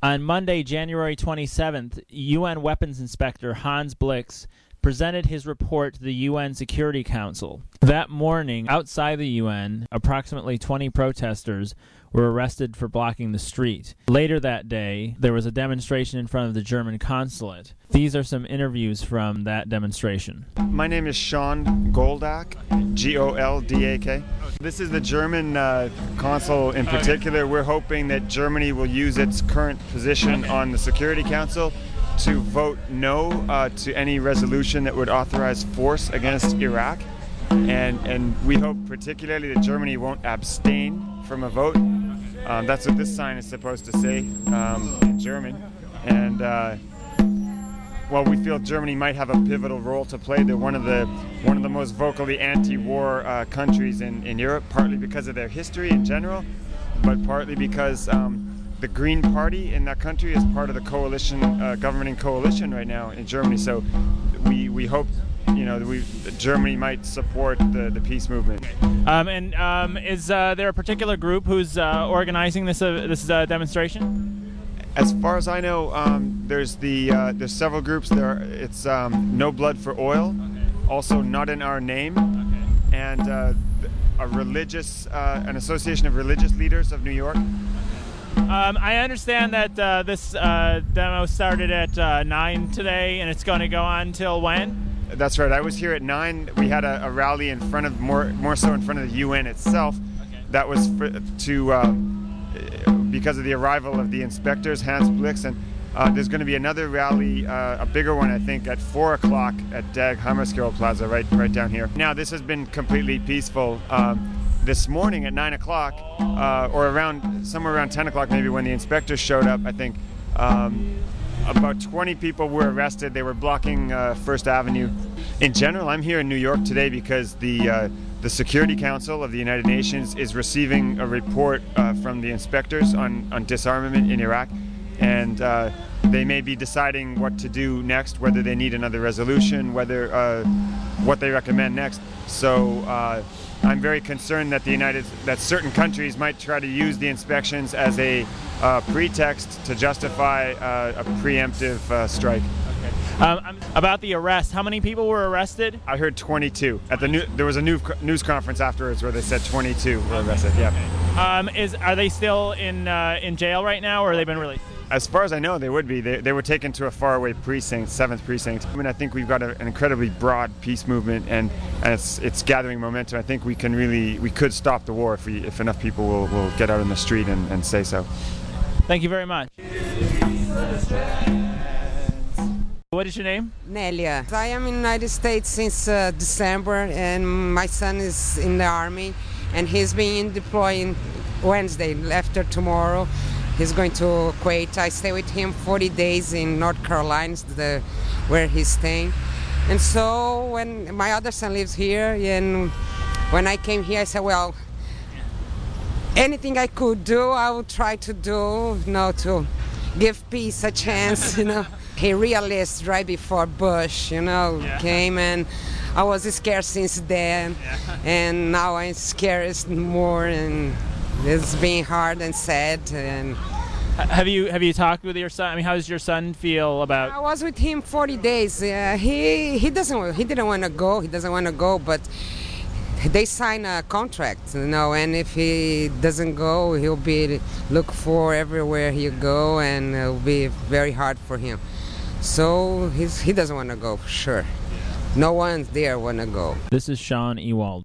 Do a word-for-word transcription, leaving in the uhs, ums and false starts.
On Monday, January twenty-seventh, U N Weapons Inspector Hans Blix presented his report to the U N Security Council. That morning, outside the U N, approximately twenty protesters were arrested for blocking the street. Later that day, there was a demonstration in front of the German consulate. These are some interviews from that demonstration. My name is Sean Goldak, G O L D A K. This is the German uh, consul in particular. We're hoping that Germany will use its current position on the Security Council to vote no uh, to any resolution that would authorize force against Iraq. And, and we hope particularly that Germany won't abstain from a vote. Um, that's what this sign is supposed to say um, in German. And uh, well, we feel Germany might have a pivotal role to play. They're one of the one of the most vocally anti-war uh, countries in, in Europe, partly because of their history in general, but partly because um, the Green Party in that country is part of the coalition, uh, governing coalition right now in Germany. So we we hope, you know, we that Germany might support the, the peace movement. Um, and um, is uh, there a particular group who's uh, organizing this uh, this uh, demonstration? As far as I know, um, there's the uh, there's several groups. There, it's um, No Blood for Oil, okay. Also Not in Our Name, okay. And uh, a religious uh, an association of religious leaders of New York. Um, I understand that uh, this uh, demo started at uh, nine today, and it's going to go on till when? That's right. I was here at nine. We had a, a rally in front of more more so in front of the U N itself. Okay. That was for, to. Uh, because of the arrival of the inspectors, Hans Blix, and uh, there's going to be another rally, uh, a bigger one, I think, at four o'clock at Dag Hammarskjöld Plaza, right, right down here. Now, this has been completely peaceful. Um, this morning at nine o'clock, uh, or around somewhere around ten o'clock, maybe, when the inspectors showed up, I think, um, about twenty people were arrested. They were blocking uh, First Avenue. In general, I'm here in New York today because the uh, the Security Council of the United Nations is receiving a report uh, from the inspectors on, on disarmament in Iraq, and uh, they may be deciding what to do next, whether they need another resolution, whether uh, what they recommend next. So uh, I'm very concerned that the United that certain countries might try to use the inspections as a uh, pretext to justify uh, a preemptive uh, strike. Um, about the arrest, how many people were arrested? I heard twenty-two. At the new, there was a new news conference afterwards where they said twenty-two were arrested. Yeah. Um, is are they still in uh, in jail right now, or have they been released? As far as I know, they would be. They, they were taken to a faraway precinct, seventh precinct. I mean, I think we've got a, an incredibly broad peace movement, and, and it's it's gathering momentum. I think we can really we could stop the war if we if enough people will, will get out in the street and, and say so. Thank you very much. What is your name? Nelia. I am in the United States since uh, December, and my son is in the army, and he's being deployed Wednesday, after tomorrow. He's going to Kuwait. I stay with him forty days in North Carolina, the, where he's staying. And so when my other son lives here, and when I came here, I said, well, anything I could do, I would try to do, you know, to give peace a chance, you know. He realized right before Bush, you know, yeah. came, and I was scared since then, yeah. and now I'm scared more, and it's been hard and sad. And have you have you talked with your son? I mean, how does your son feel about? I was with him forty days. Uh, he he doesn't he didn't want to go. He doesn't want to go, but they sign a contract, you know, and if he doesn't go, he'll be looked for everywhere he go, and it'll be very hard for him. So he's, he doesn't want to go, for sure. No one there want to go. This is Sean Ewald.